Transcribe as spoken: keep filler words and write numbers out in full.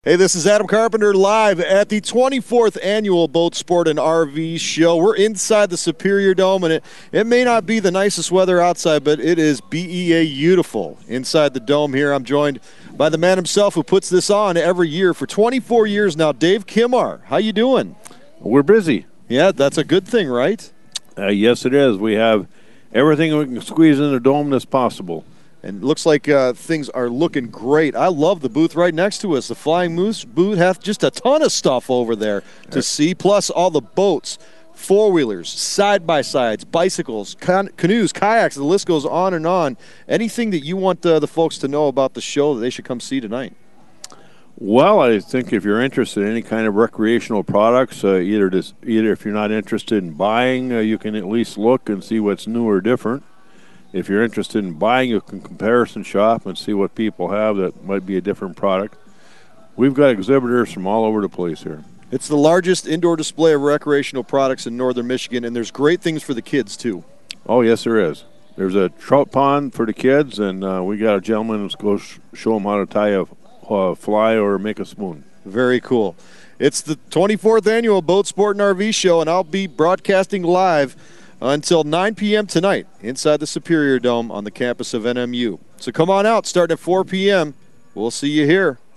Hey, this is Adam Carpenter live at the twenty-fourth Annual Boat Sport and R V Show. We're inside the Superior Dome, and it, it may not be the nicest weather outside, but it is B E A beautiful inside the Dome here. I'm joined by the man himself who puts this on every year for twenty-four years now, Dave Kimar. How you doing? We're busy. Yeah, that's a good thing, right? Uh, yes, it is. We have everything we can squeeze in the Dome that's possible. And it looks like uh, things are looking great. I love the booth right next to us. The Flying Moose booth has just a ton of stuff over there to see, plus all the boats, four-wheelers, side-by-sides, bicycles, can canoes, kayaks. The list goes on and on. Anything that you want uh, the folks to know about the show that they should come see tonight? Well, I think if you're interested in any kind of recreational products, uh, either, this, either if you're not interested in buying, uh, you can at least look and see what's new or different. If you're interested in buying, you can comparison shop and see what people have that might be a different product. We've got exhibitors from all over the place here. It's the largest indoor display of recreational products in northern Michigan, and there's great things for the kids, too. Oh, yes, there is. There's a trout pond for the kids, and uh, we got a gentleman who's going to sh show them how to tie a uh, fly or make a spoon. Very cool. It's the twenty-fourth Annual Boat Sport and R V Show, and I'll be broadcasting live until nine p m tonight inside the Superior Dome on the campus of N M U. So come on out, starting at four p m We'll see you here.